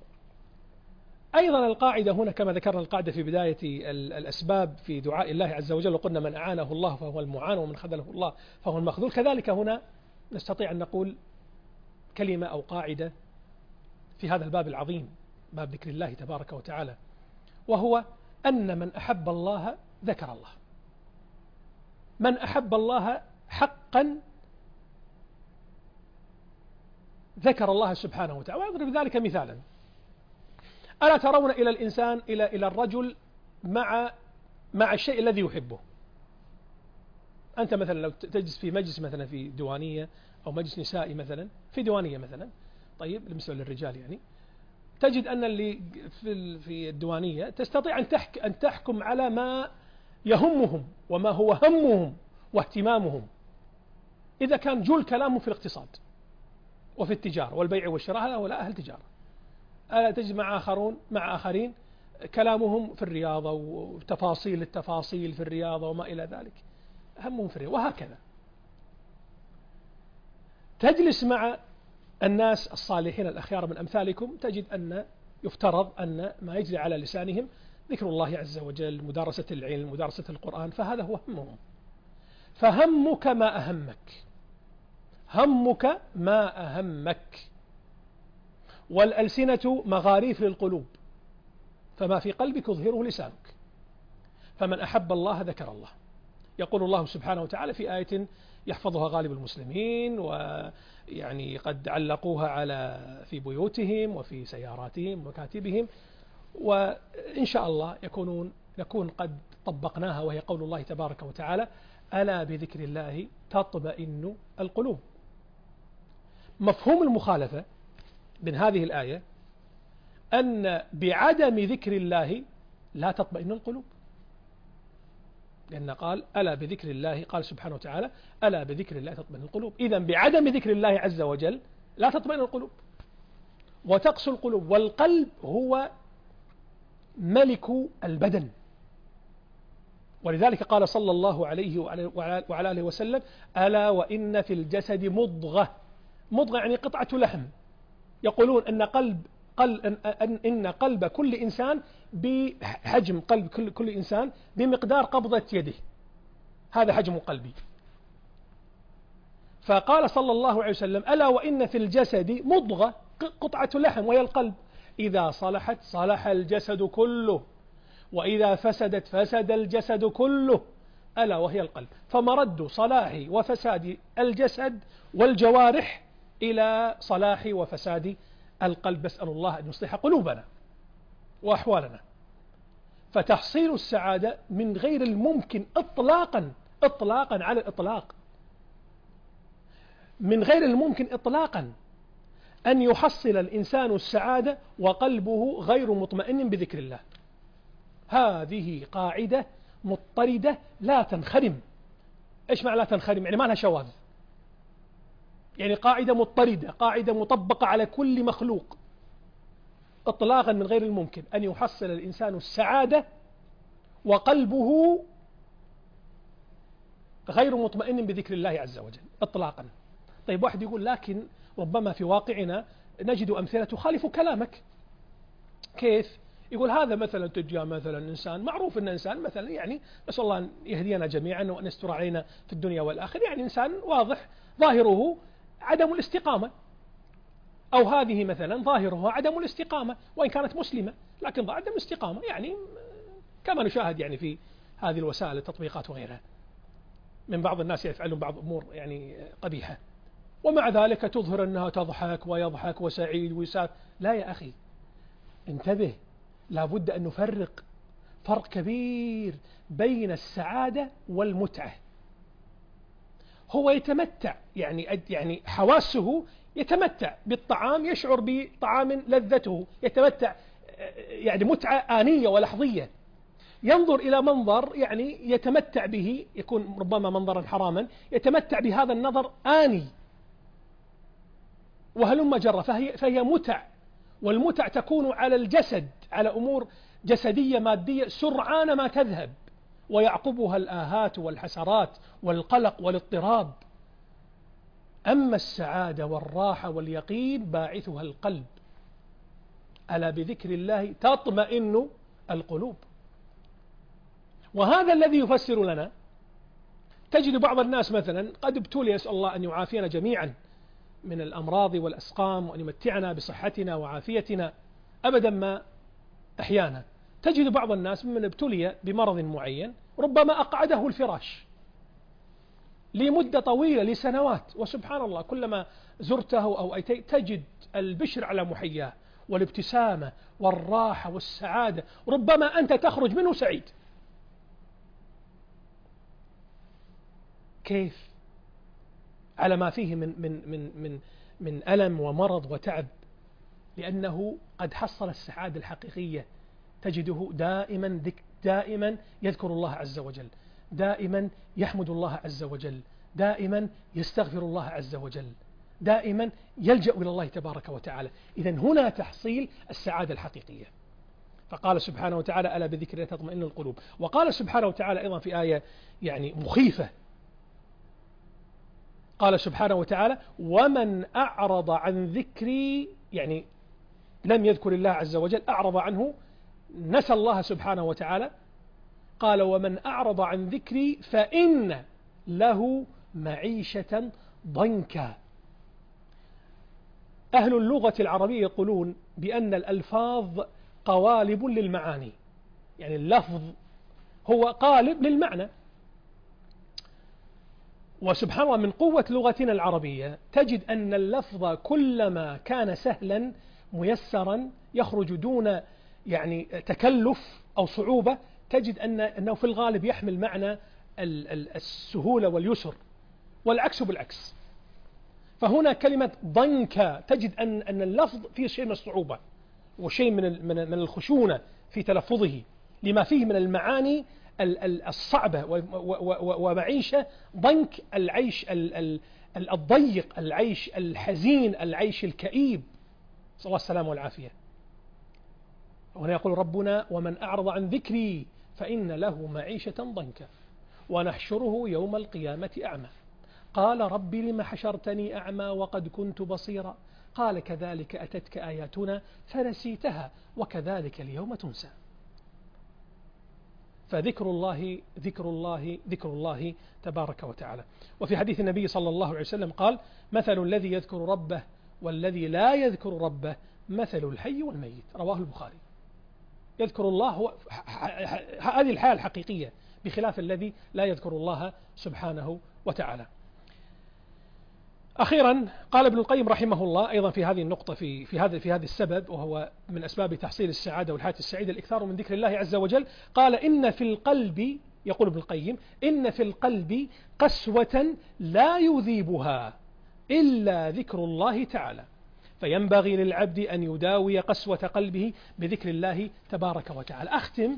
أيضا القاعدة هنا كما ذكرنا القاعدة في بداية الأسباب في دعاء الله عز وجل، وقلنا من أعانه الله فهو المعان ومن خذله الله فهو المخذول. كذلك هنا نستطيع أن نقول كلمة أو قاعدة في هذا الباب العظيم، باب ذكر الله تبارك وتعالى، وهو أن من أحب الله ذكر الله. من أحب الله حقا ذكر الله سبحانه وتعالى. وأضرب ذلك مثالا، ألا ترون إلى الإنسان إلى إلى الرجل مع مع الشيء الذي يحبه. أنت مثلا لو تجلس في مجلس مثلا في ديوانية أو مجلس نسائي مثلا، في ديوانية مثلا، طيب بالنسبة للرجال يعني، تجد أن اللي في في الديوانية تستطيع أن تحك أن تحكم على ما يهمهم وما هو همهم واهتمامهم. إذا كان جل كلامهم في الاقتصاد وفي التجارة والبيع والشراء، هذا ولا أهل تجارة. ألا تجد مع آخرون مع آخرين كلامهم في الرياضة وتفاصيل التفاصيل في الرياضة وما إلى ذلك، همهم في الرياضة. وهكذا تجلس مع الناس الصالحين الأخيار من أمثالكم، تجد أن يفترض أن ما يجري على لسانهم ذكر الله عز وجل، مدارسة العلم، مدارسة القرآن، فهذا هو همهم. فهمك ما أهمك، همك ما أهمك. والألسنة مغاريف للقلوب، فما في قلبك يظهره لسانك. فمن أحب الله ذكر الله. يقول الله سبحانه وتعالى في آية يحفظها غالب المسلمين، ويعني قد علقوها على في بيوتهم وفي سياراتهم ومكاتبهم، وإن شاء الله يكونون نكون قد طبقناها، وهي قول الله تبارك وتعالى ألا بذكر الله تطمئن القلوب. مفهوم المخالفة من هذه الآية أن بعدم ذكر الله لا تطمئن القلوب، لأن قال ألا بذكر الله، قال سبحانه وتعالى ألا بذكر الله تطمئن القلوب. إذن بعدم ذكر الله عز وجل لا تطمئن القلوب وتقسو القلوب. والقلب هو ملك البدن، ولذلك قال صلى الله عليه وعلى آله وسلم ألا وإن في الجسد مضغة. مضغة يعني قطعة لحم. يقولون أن قلب قل أن, إن قلب كل إنسان بحجم قلب كل, كل إنسان بمقدار قبضة يده، هذا حجم قلبي. فقال صلى الله عليه وسلم ألا وإن في الجسد مضغة، قطعة لحم وهي القلب، إذا صلحت صلح الجسد كله، وإذا فسدت فسد الجسد كله، ألا وهي القلب. فمرد صلاح وفساد الجسد والجوارح إلى صلاح وفساد القلب. نسأل الله أن يصلح قلوبنا وأحوالنا. فتحصيل السعادة من غير الممكن إطلاقا إطلاقا على الإطلاق، من غير الممكن إطلاقا أن يحصل الإنسان السعادة وقلبه غير مطمئن بذكر الله. هذه قاعدة مضطردة لا تنخرم. إيش معنى لا تنخرم؟ يعني ما لها شواذ، يعني قاعدة مضطردة، قاعدة مطبقة على كل مخلوق إطلاقا. من غير الممكن أن يحصل الإنسان السعادة وقلبه غير مطمئن بذكر الله عز وجل إطلاقا. طيب واحد يقول لكن ربما في واقعنا نجد أمثلة تخالف كلامك. كيف؟ يقول هذا مثلا تجاه مثلا إنسان معروف أن إنسان مثلا يعني نسأل الله أن يهدينا جميعا وأن يستر علينا في الدنيا والآخرة، يعني إنسان واضح ظاهره عدم الاستقامة، أو هذه مثلا ظاهرها عدم الاستقامة وإن كانت مسلمة، لكن عدم الاستقامة يعني كما نشاهد يعني في هذه الوسائل التطبيقات وغيرها. من بعض الناس يفعلون بعض أمور يعني قبيحة، ومع ذلك تظهر أنها تضحك ويضحك وسعيد ويسار. لا يا أخي، انتبه، لابد أن نفرق فرق كبير بين السعادة والمتعة. هو يتمتع، يعني يعني حواسه يتمتع بالطعام، يشعر بطعام لذته، يتمتع يعني متعة آنية ولحظية. ينظر إلى منظر يعني يتمتع به، يكون ربما منظرا حراما، يتمتع بهذا النظر آني وهلم جرى، فهي, فهي متع. والمتع تكون على الجسد، على أمور جسدية مادية سرعان ما تذهب، ويعقبها الآهات والحسرات والقلق والاضطراب. أما السعادة والراحة واليقين باعثها القلب، ألا بذكر الله تطمئن القلوب. وهذا الذي يفسر لنا، تجد بعض الناس مثلا قد ابتلي، يسأل الله أن يعافينا جميعا من الأمراض والأسقام وأن يمتعنا بصحتنا وعافيتنا أبدا ما أحيانا. تجد بعض الناس من ابتلي بمرض معين ربما أقعده الفراش لمدة طويلة لسنوات، وسبحان الله كلما زرته أو أتيت تجد البشر على محياه والابتسامة والراحة والسعادة، ربما أنت تخرج منه سعيد. كيف؟ على ما فيه من من من من من ألم ومرض وتعب، لأنه قد حصل السعادة الحقيقية. تجده دائما دائما يذكر الله عز وجل، دائما يحمد الله عز وجل، دائما يستغفر الله عز وجل، دائما يلجأ إلى الله تبارك وتعالى. إذن هنا تحصيل السعادة الحقيقية. فقال سبحانه وتعالى: ألا بذكر الله تطمئن القلوب. وقال سبحانه وتعالى أيضا في آية يعني مخيفة، قال سبحانه وتعالى: ومن أعرض عن ذكري، يعني لم يذكر الله عز وجل، أعرض عنه، نسى الله سبحانه وتعالى. قال: ومن أعرض عن ذكري فإن له معيشة ضنكا. أهل اللغة العربية يقولون بأن الألفاظ قوالب للمعاني، يعني اللفظ هو قالب للمعنى. وسبحان الله من قوة لغتنا العربية تجد أن اللفظ كلما كان سهلا ميسرا يخرج دون يعني تكلف أو صعوبة، تجد أن أنه في الغالب يحمل معنى السهولة واليسر، والعكس بالعكس. فهنا كلمة ضنكا تجد أن أن اللفظ فيه شيء من الصعوبة وشيء من من الخشونة في تلفظه، لما فيه من المعاني الصعبة. ومعيشة ضنك، العيش الضيق، العيش الحزين، العيش الكئيب، صلى الله السلام والعافية. وهنا يقول ربنا: ومن أعرض عن ذكري فإن له معيشة ضنكا ونحشره يوم القيامة أعمى. قال: رب لم حشرتني أعمى وقد كنت بصيرا. قال: كذلك أتتك آياتنا فنسيتها وكذلك اليوم تنسى. فذكر الله ذكر الله ذكر الله تبارك وتعالى. وفي حديث النبي صلى الله عليه وسلم قال: مثل الذي يذكر ربه والذي لا يذكر ربه مثل الحي والميت. رواه البخاري. يذكر الله هو هذه الحالة الحقيقية، بخلاف الذي لا يذكر الله سبحانه وتعالى. أخيرا قال ابن القيم رحمه الله أيضا في هذه النقطة، في في هذا في هذا السبب، وهو من أسباب تحصيل السعادة والحياة السعيدة الإكثار من ذكر الله عز وجل. قال: إن في القلب، يقول ابن القيم: إن في القلب قسوة لا يذيبها إلا ذكر الله تعالى، فينبغي للعبد أن يداوي قسوة قلبه بذكر الله تبارك وتعالى. أختم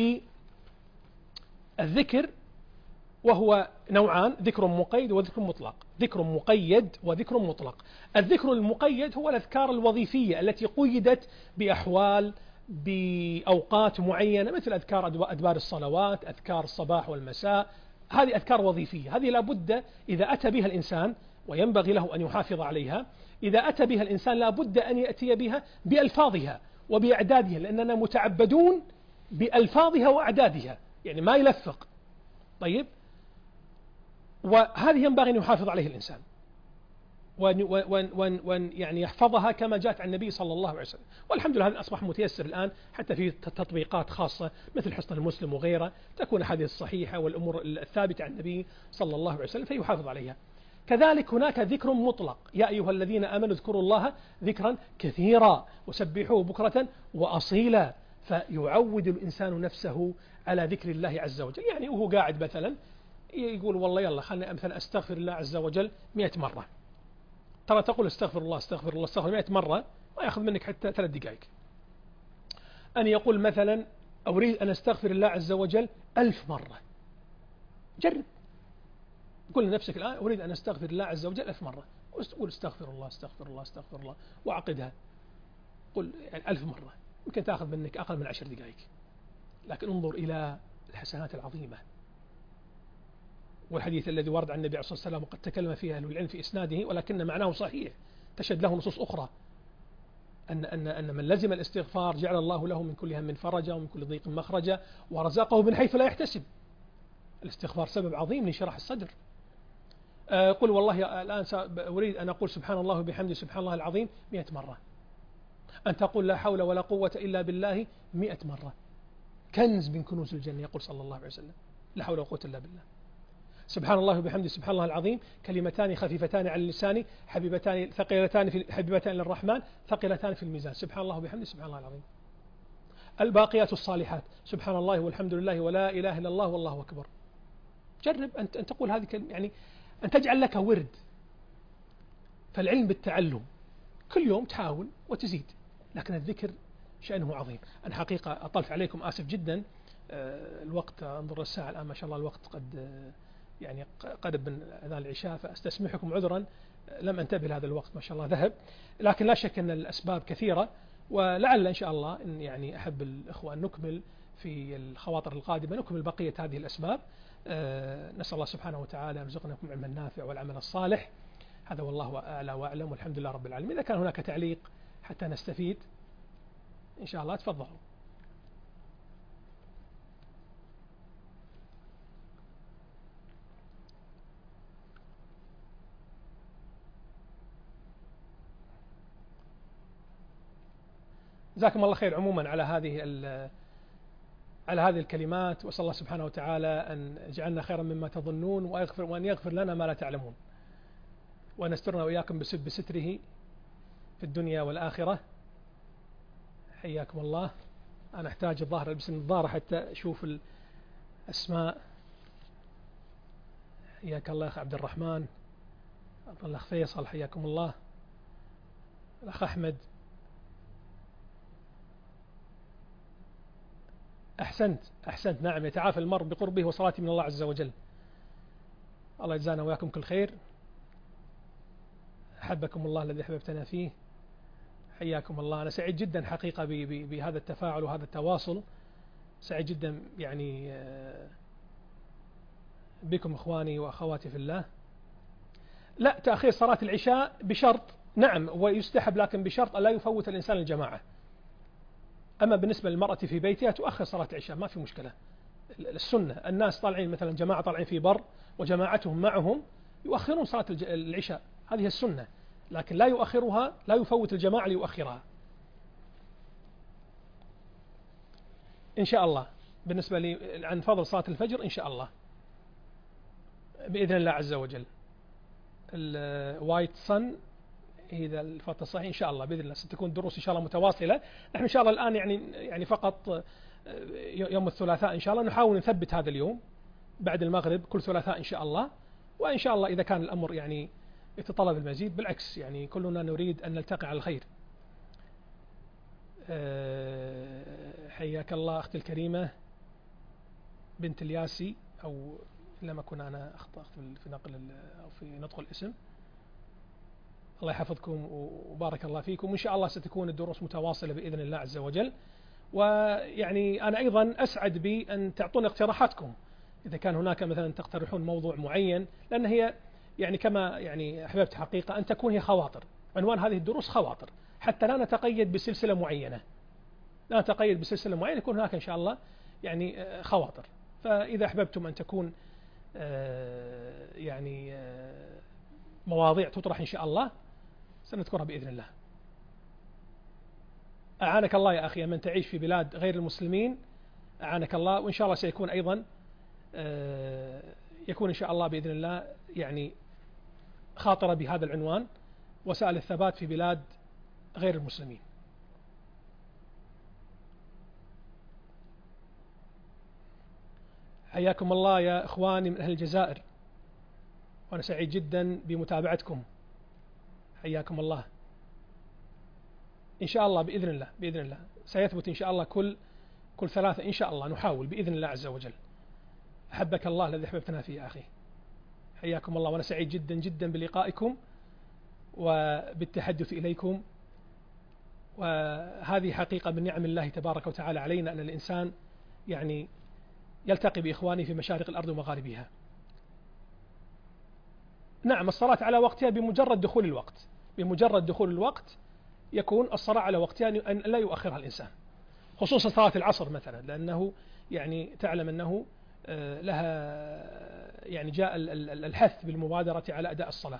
بالذكر، وهو نوعان: ذكر مقيد وذكر مطلق. ذكر مقيد وذكر مطلق. الذكر المقيد هو الأذكار الوظيفية التي قيدت بأحوال، بأوقات معينة، مثل أذكار أدبار الصلوات، أذكار الصباح والمساء. هذه أذكار وظيفية، هذه لابد إذا أتى بها الإنسان، وينبغي له أن يحافظ عليها، إذا أتى بها الإنسان لابد أن يأتي بها بألفاظها وبأعدادها، لأننا متعبدون بألفاظها وأعدادها، يعني ما يلفق. طيب، وهذه ينبغي أن يحافظ عليه الإنسان. وأن, وأن, وأن, وأن يعني يحفظها كما جاءت عن النبي صلى الله عليه وسلم. والحمد لله هذا أصبح متيسر الآن حتى في تطبيقات خاصة مثل حصن المسلم وغيره، تكون الحديث الصحيحة والأمور الثابتة عن النبي صلى الله عليه وسلم فيحافظ عليها. كذلك هناك ذكر مطلق، يا أيها الذين آمنوا اذكروا الله ذكرا كثيرا وسبحوه بكرة وأصيلا، فيعود الإنسان نفسه على ذكر الله عز وجل. يعني وهو قاعد مثلا يقول والله يلا خلنا مثلا أستغفر الله عز وجل مئة مرة، ترى تقول استغفر الله استغفر الله استغفر مئة مرة ما يأخذ منك حتى ثلاث دقائق. أن يقول مثلا أريد أن أستغفر الله عز وجل ألف مرة، جرب قل لنفسك الآن أريد أن أستغفر الله عز وجل ألف مرة، قل استغفر الله استغفر الله استغفر الله وعقدها، قل يعني ألف مرة، يمكن تأخذ منك أقل من عشر دقائق. لكن انظر إلى الحسنات العظيمة. والحديث الذي ورد عن النبي عليه الصلاة والسلام وقد تكلم فيه أهل العلم في إسناده ولكن معناه صحيح، تشهد له نصوص أخرى أن, أن, أن من لزم الاستغفار جعل الله له من كل هم فرجا ومن كل ضيق مخرجا ورزقه من حيث لا يحتسب. الاستغفار سبب عظيم لانشراح الصدر. أه قل والله الآن أريد أن أقول سبحان الله وبحمده سبحان الله العظيم مئة مرة. أن تقول لا حول ولا قوة إلا بالله مئة مرة، كنز من كنوز الجنة يقول صلى الله عليه وسلم، لا حول ولا قوة إلا بالله. سبحان الله وبحمده سبحان الله العظيم كلمتان خفيفتان على اللسان حبيبتان ثقيلتان في حبيبتان للرحمن ثقيلتان في الميزان. سبحان الله وبحمده سبحان الله العظيم. الباقيات الصالحات سبحان الله والحمد لله ولا إله إلا الله والله أكبر. جرب أن تقول هذه يعني أن تجعل لك ورد. فالعلم بالتعلم، كل يوم تحاول وتزيد، لكن الذكر شأنه عظيم. أنا حقيقة أطلت عليكم، آسف جدا، الوقت انظر الساعة الآن ما شاء الله الوقت قد يعني قرب من أذان العشاء، فأستسمحكم عذرا لم أنتبه لهذا الوقت ما شاء الله ذهب. لكن لا شك أن الأسباب كثيرة، ولعل إن شاء الله إن يعني أحب الإخوة أن نكمل في الخواطر القادمة نكمل بقية هذه الأسباب. أه نسأل الله سبحانه وتعالى يرزقناكم علما نافع والعمل الصالح. هذا والله أعلى وأعلم والحمد لله رب العالمين. إذا كان هناك تعليق حتى نستفيد إن شاء الله تفضلوا. جزاكم الله خير عموما على هذه على هذه الكلمات، وأسأل الله سبحانه وتعالى أن يجعلنا خيرا مما تظنون ويغفر وأن يغفر لنا ما لا تعلمون، وأن يسترنا وإياكم بستره في الدنيا والآخرة. حياكم الله. أنا أحتاج الظاهر ألبس النظارة حتى أشوف الأسماء. حياك الله أخ عبد الرحمن، الأخ فيصل حياكم الله، الأخ أحمد. أحسنت أحسنت نعم، يتعافى المرء بقربه وصلاته من الله عز وجل. الله يجزانا وياكم كل خير. أحبكم الله الذي أحببتنا فيه. حياكم الله. أنا سعيد جدا حقيقة بهذا التفاعل وهذا التواصل، سعيد جدا يعني بكم إخواني وأخواتي في الله. لا، تأخير صلاة العشاء بشرط، نعم ويستحب، لكن بشرط ألا يفوت الإنسان الجماعة. أما بالنسبة للمرأة في بيتها تؤخر صلاة العشاء ما في مشكلة. السنة الناس طالعين مثلا جماعة طالعين في بر وجماعتهم معهم يؤخرون صلاة العشاء، هذه السنة، لكن لا يؤخرها، لا يفوت الجماعة ليؤخرها إن شاء الله. بالنسبة لي عن فضل صلاة الفجر إن شاء الله بإذن الله عز وجل. الوايت صن إذا الفترة الصحيح إن شاء الله بإذن الله ستكون دروس إن شاء الله متواصلة. نحن إن شاء الله الآن يعني يعني فقط يوم الثلاثاء إن شاء الله نحاول نثبت هذا اليوم بعد المغرب كل ثلاثاء إن شاء الله. وإن شاء الله إذا كان الأمر يعني يتطلب المزيد بالعكس يعني كلنا نريد أن نلتقي على الخير. حياك الله أختي الكريمة بنت الياسي، أو لما كنا أنا أخطأت في نقل أو في نطق الاسم. الله يحفظكم وبارك الله فيكم. وإن شاء الله ستكون الدروس متواصلة بإذن الله عز وجل. ويعني أنا أيضا أسعد بأن تعطون اقتراحاتكم إذا كان هناك مثلا تقترحون موضوع معين، لأن هي يعني كما يعني أحببت حقيقة أن تكون هي خواطر. عنوان هذه الدروس خواطر، حتى لا نتقيد بسلسلة معينة، لا نتقيد بسلسلة معينة، يكون هناك إن شاء الله يعني خواطر. فإذا أحببتم أن تكون يعني مواضيع تطرح إن شاء الله سنذكرها بإذن الله. أعانك الله يا أخي من تعيش في بلاد غير المسلمين، أعانك الله. وإن شاء الله سيكون أيضا يكون إن شاء الله بإذن الله يعني خاطرة بهذا العنوان، وسائل الثبات في بلاد غير المسلمين. حياكم الله يا إخواني من أهل الجزائر، وأنا سعيد جدا بمتابعتكم، حياكم الله. إن شاء الله بإذن الله بإذن الله سيثبت إن شاء الله كل كل ثلاثة إن شاء الله، نحاول بإذن الله عز وجل. أحبك الله الذي أحببتنا فيه يا أخي، حياكم الله. وأنا سعيد جدا جدا بلقائكم وبالتحدث إليكم، وهذه حقيقة من نعم الله تبارك وتعالى علينا، أن الإنسان يعني يلتقي بإخوانه في مشارق الأرض ومغاربها. نعم، الصلاة على وقتها بمجرد دخول الوقت، بمجرد دخول الوقت يكون الصلاة على وقتها، أن لا يؤخرها الإنسان، خصوصا صلاة العصر مثلا، لأنه يعني تعلم أنه لها يعني جاء الحث بالمبادرة على أداء الصلاة.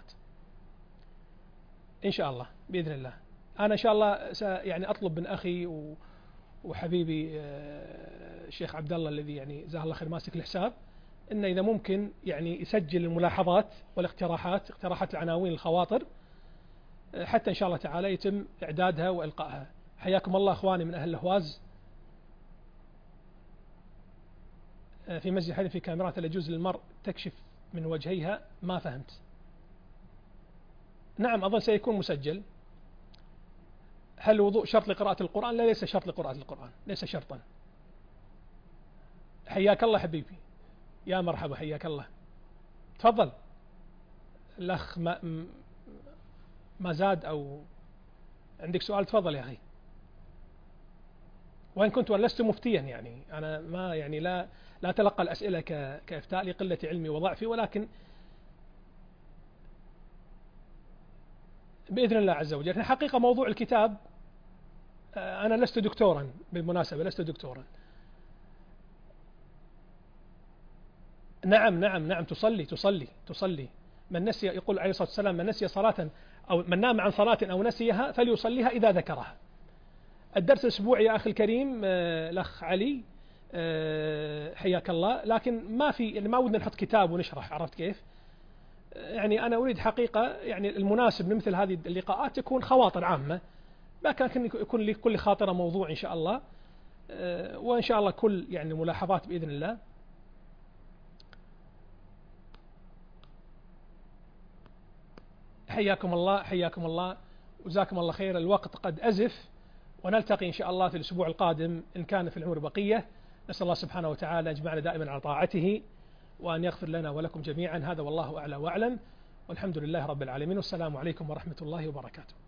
إن شاء الله بإذن الله. أنا إن شاء الله يعني أطلب من أخي وحبيبي الشيخ عبد الله الذي يعني جزاه الله خير ماسك الحساب، إن إذا ممكن يعني يسجل الملاحظات والاقتراحات، اقتراحات العناوين الخواطر، حتى إن شاء الله تعالى يتم إعدادها وإلقائها. حياكم الله أخواني من أهل الأهواز. في مسجد حديث في كاميرات لا يجوز للمرء تكشف من وجهيها، ما فهمت. نعم أظن سيكون مسجل. هل الوضوء شرط لقراءة القرآن؟ لا، ليس شرط لقراءة القرآن، ليس شرطا. حياك الله حبيبي، يا مرحبا، حياك الله. تفضل الأخ، ما, ما زاد أو عندك سؤال تفضل يا أخي. وإن كنت لست مفتيا، يعني أنا ما يعني لا لا أتلقى الأسئلة كإفتاء لقلة علمي وضعفي، ولكن بإذن الله عز وجل. حقيقة موضوع الكتاب، أنا لست دكتورا بالمناسبة، لست دكتورا. نعم نعم نعم تصلي تصلي تصلي من نسي، يقول عليه الصلاة والسلام: من نسي صلاة أو من نام عن صلاة أو نسيها فليصليها إذا ذكرها. الدرس الأسبوعي يا أخي الكريم الأخ علي، حياك الله، لكن ما في يعني ما ودنا نحط كتاب ونشرح، عرفت كيف؟ يعني أنا أريد حقيقة يعني المناسب لمثل هذه اللقاءات تكون خواطر عامة، ما كان يكون لكل خاطرة موضوع إن شاء الله، وإن شاء الله كل يعني ملاحظات بإذن الله. حياكم الله حياكم الله وجزاكم الله خير. الوقت قد أزف، ونلتقي إن شاء الله في الأسبوع القادم إن كان في العمر بقية. نسأل الله سبحانه وتعالى يجمعنا دائما على طاعته، وأن يغفر لنا ولكم جميعا. هذا والله أعلى وأعلم، والحمد لله رب العالمين، والسلام عليكم ورحمة الله وبركاته.